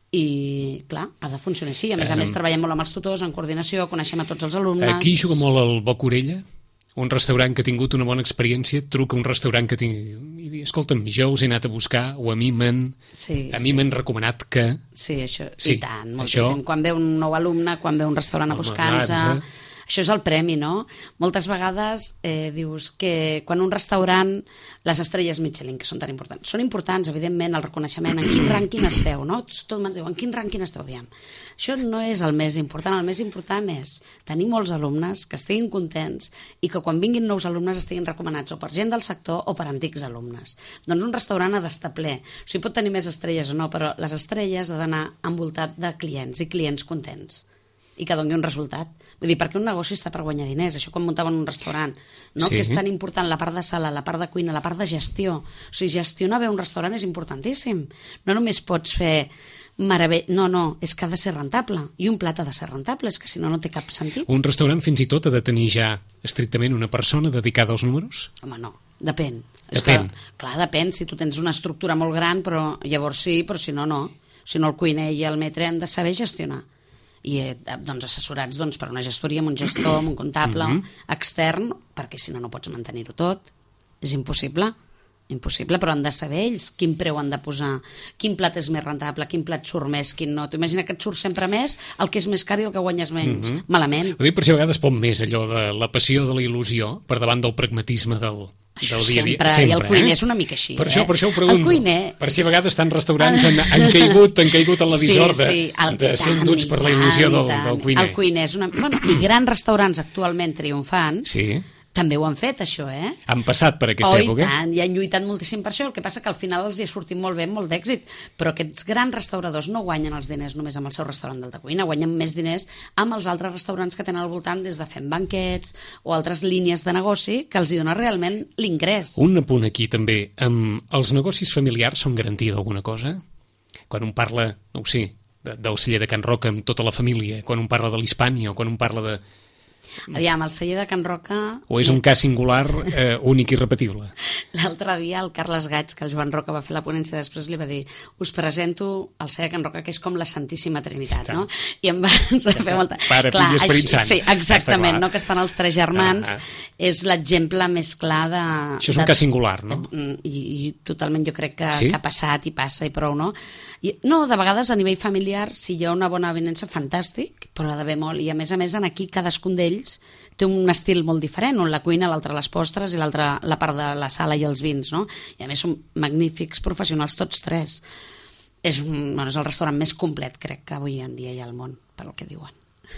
I, clar, ha de funcionar així. A més a més, treballem molt amb els tutors, en coordinació, coneixem a tots els alumnes... Aquí juga molt el boca-orella. Un restaurant que ha tingut una bona experiència truca a un restaurant que tingui... i diu, escolta'm, jo us he anat a buscar, o a mi m'han Sí, a mi sí. m'han recomanat que... Sí, això, Sí, i tant, moltíssim. això- Quan ve un nou alumne, quan ve un restaurant a Home, buscar-nos... doncs, eh? Això és el premi, no? Moltes vegades eh, dius que quan un restaurant, les estrelles Michelin, que són tan importants, són importants, evidentment, el reconeixement, en quin rànquing esteu, no? Tot ens diu, en quin rànquing esteu, aviam. Això no és el més important, el més important és tenir molts alumnes que estiguin contents i que quan vinguin nous alumnes estiguin recomanats o per gent del sector o per antics alumnes. Doncs un restaurant ha d'estar ple. O sigui, pot tenir més estrelles o no, però les estrelles ha d'anar envoltat de clients i clients contents i que doni un resultat. Vull dir, perquè un negoci està per guanyar diners, això quan muntaven un restaurant, no? Sí. Que és tan important la part de sala, la part de cuina, la part de gestió. O sigui, gestionar bé un restaurant és importantíssim. No només pots fer meravell... No, no, és que ha de ser rentable. I un plat ha de ser rentable, és que si no, no té cap sentit. Un restaurant fins i tot ha de tenir ja estrictament una persona dedicada als números? Home, no, depèn. És Depèn. Que, clar, depèn, si tu tens una estructura molt gran, però llavors sí, però si no, no. Si no, el cuiner i el metre han de saber gestionar. I eh, doncs assessorats doncs, per una gestoria, amb un gestor, amb un comptable Mhm. extern, perquè si no no pots mantenir-ho tot. És impossible, impossible, però han de saber ells quin preu han de posar, quin plat és més rentable, quin plat surt més, quin no. T'imagina que et surt sempre més el que és més car i el que guanyes menys. Mhm. Malament. Ho dic perquè a vegades pot més allò de la passió de la il·lusió per davant del pragmatisme del, Això del dia a dia. sempre, i el cuiner eh? és una mica així. Per això, eh? per això ho pregunto. El cuiner... Per si a vegades estan restaurants han, han caigut, han caigut en la visor de, sí, sí, el, de ser tant, enduts i per la tant, il·lusió i del, tant. del cuiner. El cuiner és una... Bueno, i grans restaurants actualment triomfants Sí, també ho han fet, això, eh? han passat per aquesta Oh, època. i tant, i han lluitat moltíssim per això, el que passa que al final els hi ha sortit molt bé, molt d'èxit, però aquests grans restauradors no guanyen els diners només amb el seu restaurant d'alta cuina, guanyen més diners amb els altres restaurants que tenen al voltant, des de fent banquets o altres línies de negoci que els hi dona realment l'ingrés. Un apunt aquí també, um, els negocis familiars són garantia d'alguna cosa? Quan un parla, no ho sé, de, del celler de Can Roca amb tota la família, quan un parla de l'Hispània o quan un parla de... Aviam, el celler de Can Roca... O és un cas singular eh, únic i repetible? L'altre dia el Carles Gaig, que el Joan Roca va fer la ponència, després li va dir, us presento el celler de Can Roca, que és com la Santíssima Trinitat, no? I em va fer molta... Pare, fill i Esperit Sant. Sí, exactament, Està clar. no? Que estan els tres germans, Ah. és l'exemple més clar de... Això és un de, cas singular, no? I, i totalment jo crec que, Sí? que ha passat i passa i prou, no? I, no, de vegades a nivell familiar, si hi ha una bona avinença, fantàstic, però ha d'haver molt, i a més a més en aquí cadascun d'ells té un estil molt diferent, un la cuina, l'altre les postres i l'altre la part de la sala i els vins, no? I a més són magnífics professionals tots tres. És, un, bueno, és el restaurant més complet, crec que avui en dia hi ha al món, pel que diuen.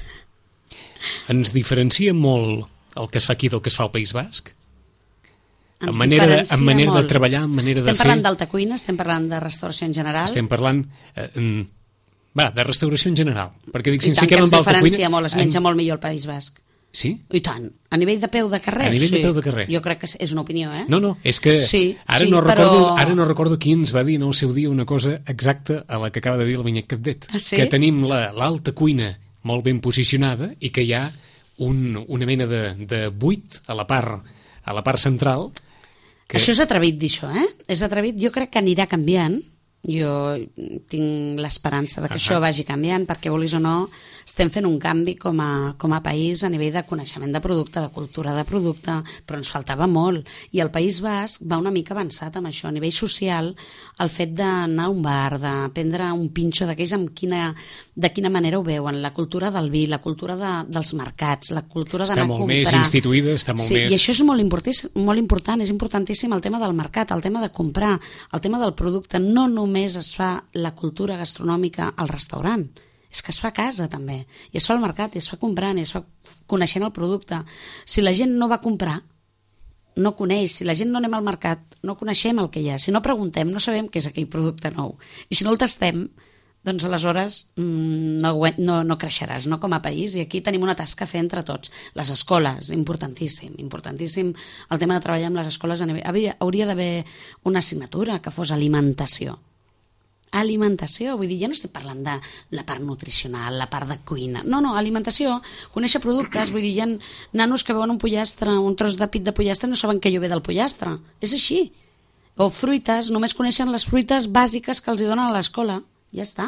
Ens diferencia molt el que es fa aquí del que es fa al País Basc? Ens En manera, de, diferencia en manera de molt. treballar, en manera Estem de fer... parlant d'alta cuina, estem parlant de restauració en general. Estem parlant... Eh, mm, va, de restauració en general. Perquè dic, si I ens tant que fiquem ens amb alta diferencia cuina... molt, es menja molt millor al País Basc. Sí? I tant. A nivell de peu de carrer, A nivell sí. de peu de carrer. Jo crec que és una opinió, eh? No, no, és que Sí, ara, sí, no però- recordo, ara no recordo qui ens va dir en el seu dia una cosa exacta a la que acaba de dir el Vinyet Capdet. Ah, sí? Que tenim la- l'alta cuina molt ben posicionada i que hi ha un, una mena de, de buit a la part, a la part central. Que... Això és atrevit dir això, eh? És atrevit, jo crec que anirà canviant. Jo tinc l'esperança de que Ahà. això vagi canviant, perquè vulguis o no estem fent un canvi com a, com a país a nivell de coneixement de producte, de cultura de producte, però ens faltava molt. I el País Basc va una mica avançat amb això. A nivell social, el fet d'anar a un bar, de prendre un pinxo d'aquells amb quina, de quina manera ho veuen, la cultura del vi, la cultura de, dels mercats, la cultura Està d'anar a molt comprar. més instituïda, està molt sí, més... I això és molt important, molt important, és importantíssim el tema del mercat, el tema de comprar, el tema del producte. No només es fa la cultura gastronòmica al restaurant, és que es fa a casa també, i es fa al mercat, i es fa comprant, i es fa coneixent el producte. Si la gent no va comprar, no coneix, si la gent no anem al mercat, no coneixem el que hi ha, si no preguntem, no sabem què és aquell producte nou, i si no el tastem, doncs aleshores no, no, no creixeràs, no, com a país, i aquí tenim una tasca a fer entre tots. Les escoles, importantíssim, importantíssim el tema de treballar amb les escoles a nivell... Havia, hauria d'haver una assignatura que fos alimentació. Alimentació, vull dir, ja no estic parlant de la part nutricional, la part de cuina, no, no, alimentació, conèixer productes, vull dir, hi ha nanos que veuen un pollastre, un tros de pit de pollastre, no saben què jo ve del pollastre, és així. O fruites, només coneixen les fruites bàsiques que els hi donen a l'escola. Ja està.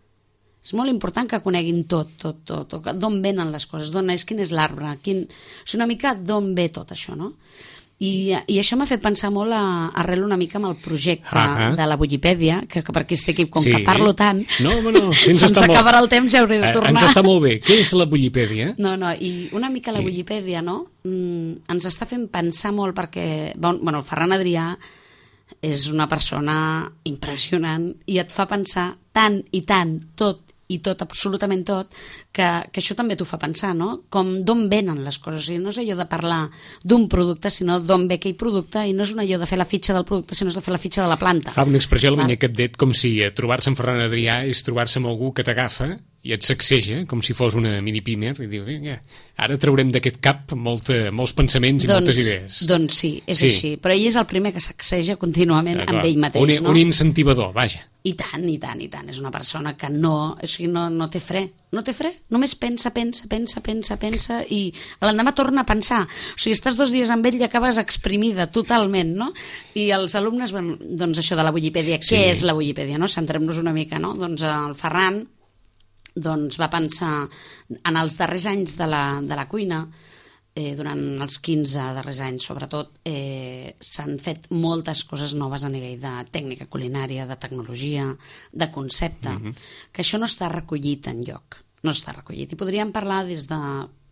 És molt important que coneguin tot, tot, tot, tot d'on venen les coses, d'on és, quin és l'arbre, quin... O sigui, una mica d'on ve tot això, no? I, i això m'ha fet pensar molt a, arrel una mica amb el projecte uh -huh. de la Wikipèdia, que, que per aquí estic, com sí. que parlo tant, no, no, si se'ns acabarà molt... el temps, ja hauré de tornar. Ens està molt bé. Què és la Wikipèdia? No, no, i una mica la Wikipèdia, no? Mm, ens està fent pensar molt perquè, bueno, el Ferran Adrià és una persona impressionant i et fa pensar tant i tant tot i tot, absolutament tot, que, que això també t'ho fa pensar, no? Com d'on venen les coses. O sigui, no és allò de parlar d'un producte, sinó d'on ve aquell producte, i no és un allò de fer la fitxa del producte, sinó és de fer la fitxa de la planta. Fa una expressió a la vinya Capdet com si trobar-se amb Ferran Adrià és trobar-se amb algú que t'agafa i et sacseja, com si fos una mini-pimer, i diu, vinga, ara traurem d'aquest cap molta, molts pensaments i doncs, moltes idees. Doncs sí, és sí. així. Però ell és el primer que sacseja contínuament amb ell mateix. Un, no? un incentivador, vaja. I tant, i tant, i tant. És una persona que no, o sigui, no, no té fre. No té fre. Només pensa, pensa, pensa, pensa, pensa, i l'endemà torna a pensar. O sigui, estàs dos dies amb ell i acabes exprimida totalment, no? I els alumnes, bueno, doncs això de la Wikipèdia, sí. Què és la Wikipèdia, no? Centrem-nos una mica, no? Doncs el Ferran doncs va pensar en els darrers anys de la, de la cuina, eh, durant els quinze darrers anys sobretot, eh, s'han fet moltes coses noves a nivell de tècnica culinària, de tecnologia, de concepte, mm-hmm. que això no està recollit enlloc, no està recollit. I podríem parlar des de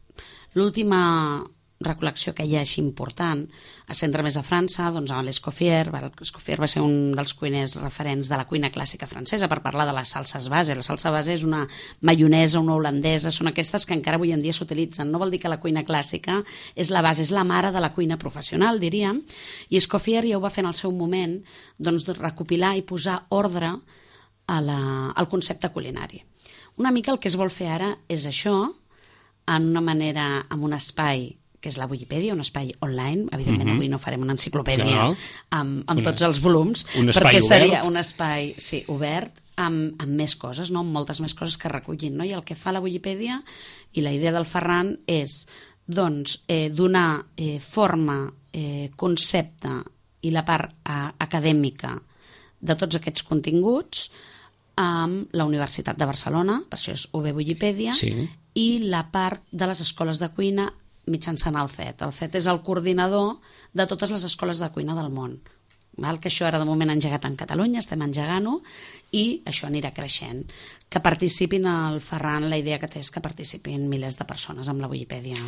l'última recol·lecció que hi ha així important, a centre més a França, doncs a l'Escoffier. L'Escoffier va ser un dels cuiners referents de la cuina clàssica francesa per parlar de les salses base. La salsa base és una maionesa, una holandesa, són aquestes que encara avui en dia s'utilitzen. No vol dir que la cuina clàssica és la base, és la mare de la cuina professional, diríem, i Escoffier ja ho va fer en el seu moment, doncs recopilar i posar ordre a la, al concepte culinari. Una mica el que es vol fer ara és això, en una manera, amb un espai que és la Wikipèdia, un espai online. Evidentment, mm-hmm. avui no farem una enciclopèdia no, no. amb, amb una, tots els volums, un perquè seria obert. un espai sí, obert amb, amb més coses, no? Amb moltes més coses que recullin. No? I el que fa la Wikipèdia i la idea del Ferran és doncs, eh, donar eh, forma, eh, concepte i la part eh, acadèmica de tots aquests continguts amb la Universitat de Barcelona, per això és U B Wikipèdia, sí. i la part de les escoles de cuina mitjançant el C E T. El C E T és el coordinador de totes les escoles de cuina del món. Val? Que això ara de moment ha engegat en Catalunya, estem engegant-ho, i això anirà creixent. Que participin el Ferran, la idea que té és que participin milers de persones amb la Wikipèdia.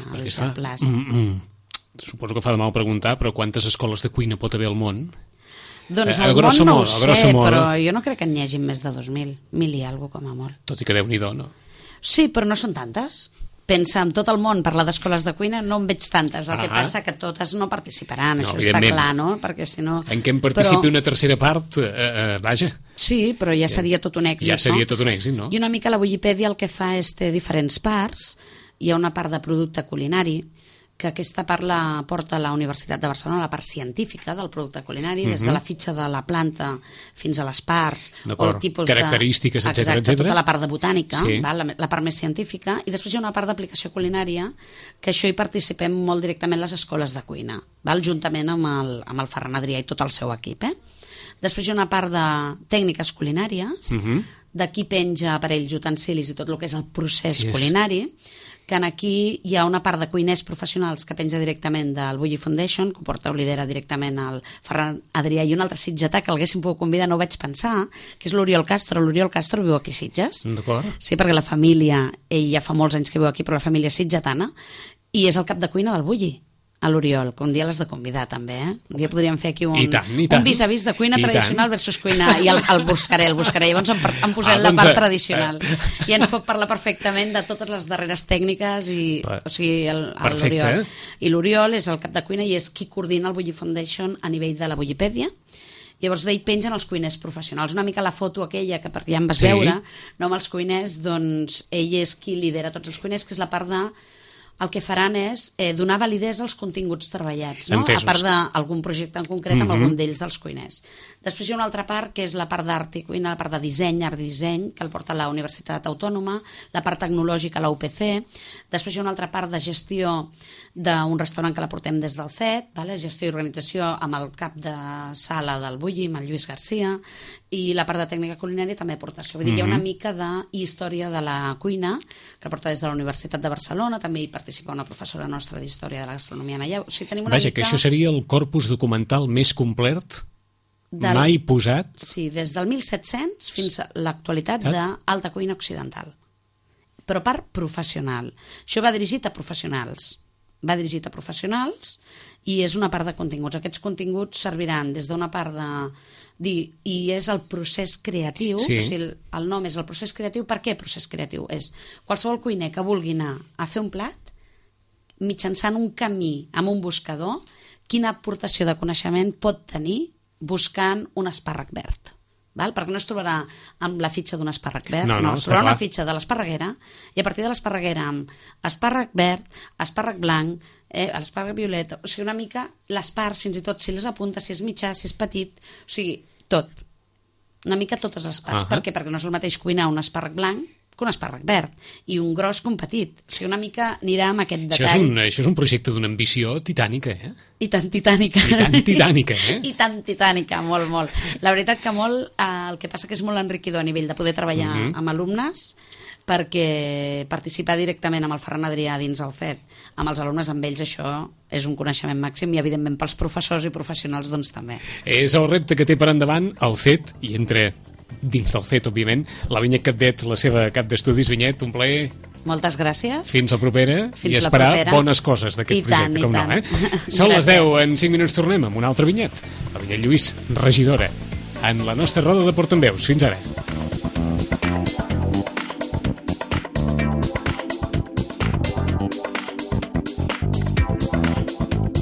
Mm, mm. Suposo que fa de mal preguntar, però quantes escoles de cuina pot haver al món? Doncs al món no ho sé, però jo no crec que n'hi hagi més de dos mil, mil i alguna cosa com a molt. Tot i que Déu-n'hi-do, no? Sí, però no són tantes. Pensa, en tot el món, parlar d'escoles de cuina, no en veig tantes. El ah, que passa que totes no participaran, no, això està clar, no? Perquè si no... En què en participi però... una tercera part, eh, eh, vaja... Sí, però ja seria tot un èxit, ja seria no? tot un èxit, no? I una mica la Wikipèdia el que fa és té diferents parts. Hi ha una part de producte culinari, que aquesta part la porta la Universitat de Barcelona, la part científica del producte culinari, uh-huh. des de la fitxa de la planta fins a les parts, o el tipus característiques, de... etcètera, Exacte, etcètera. Tota la part de botànica, sí. val? La, la part més científica, i després hi ha una part d'aplicació culinària, que això hi participem molt directament les escoles de cuina, val? Juntament amb el, amb el Ferran Adrià i tot el seu equip. Eh? Després hi ha una part de tècniques culinàries, uh-huh. d'aquí penja aparells, utensilis i tot el que és el procés yes. culinari, que aquí hi ha una part de cuiners professionals que penja directament del Bulli Foundation, que porta o lidera directament el Ferran Adrià, i un altre sitgetà que l'haguéssim pogut convidar, no ho vaig pensar, que és l'Oriol Castro. L'Oriol Castro viu aquí a Sitges. D'acord. Sí, perquè la família, ell ja fa molts anys que viu aquí, però la família és sitgetana, i és el cap de cuina del Bulli, a l'Oriol, que un dia l'has de convidar també, eh? Un dia podríem fer aquí un, I tant, i tant. un vis-a-vis de cuina I tradicional tant. versus cuina, i el, el buscaré, el buscaré, llavors em, em posem ah, la part tradicional, i ens pot parlar perfectament de totes les darreres tècniques, i, o sigui, l'Oriol. I l'Oriol és el cap de cuina i és qui coordina el Bulli Foundation a nivell de la Wikipèdia, Llavors d'ell pengen els cuiners professionals. Una mica la foto aquella, que perquè ja em vas Sí. veure, no amb els cuiners, doncs ell és qui lidera tots els cuiners, que és la part de... El que faran és eh, donar validesa als continguts treballats, no? Entesos. A part d'algun projecte en concret amb Mhm. algun d'ells dels cuiners. Després hi ha una altra part, que és la part d'art i cuina, la part de disseny, art i disseny, que el porta la Universitat Autònoma, la part tecnològica, la U P C. Després hi ha una altra part de gestió d'un restaurant que la portem des del C E T, vale? Gestió i organització amb el cap de sala del Bulli, amb el Lluís Garcia, i la part de tècnica culinària també porta això. Vull dir, hi ha una mica de història de la cuina, que porta des de la Universitat de Barcelona, també hi participa una professora nostra d'història de la gastronomia en allà. O sigui, tenim una Vaja, mica... que això seria el corpus documental més complet Del- mai posat. Sí, des del mil set-cents fins a l'actualitat Tat. d'alta cuina occidental. Però per professional. Això va dirigit a professionals. Va dirigit a professionals i és una part de continguts. Aquests continguts serviran des d'una part de... dir, i és el procés creatiu, Sí. o sigui, el, el nom és el procés creatiu. Per què procés creatiu? És qualsevol cuiner que vulgui anar a fer un plat mitjançant un camí amb un buscador, quina aportació de coneixement pot tenir buscant un espàrrec verd. Val? Perquè no es trobarà amb la fitxa d'un espàrrec verd, No, no, no, es està trobarà clar. una fitxa de l'esparreguera i a partir de l'esparreguera amb espàrrec verd, espàrrec blanc, eh, l'espàrrec violeta, o sigui, una mica les parts, fins i tot si les apunta, si és mitjà, si és petit, o sigui, tot. Una mica totes les parts. Ahà. Per què? Perquè no és el mateix cuinar un espàrrec blanc que un espàrrec verd, i un gros que un petit. O sigui, una mica anirà amb aquest Això és, detall. un, això és un projecte d'una ambició titànica, eh? I tan titànica. I tan titànica, eh? I tan titànica, molt, molt. La veritat que molt, eh, el que passa que és molt enriquidor a nivell de poder treballar Mhm. amb alumnes, perquè participar directament amb el Ferran Adrià dins el F E T, amb els alumnes, amb ells, això és un coneixement màxim, i evidentment pels professors i professionals doncs també. És el repte que té per endavant el C E T, i entre dins del C E T, òbviament, la Vinyet Capdet, la seva cap d'estudis. Vinyet, un plaer. Moltes gràcies. Fins la propera. Fins i la esperar propera. bones coses d'aquest I tant, projecte, i com no, tant. eh? Són les Gràcies. deu, en cinc minuts tornem amb una altra Vinyet. La Vinyet Lluís, regidora, en la nostra roda de portaveus. Fins ara.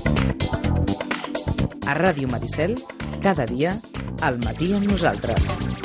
A Ràdio Maricel, cada dia, al matí amb nosaltres.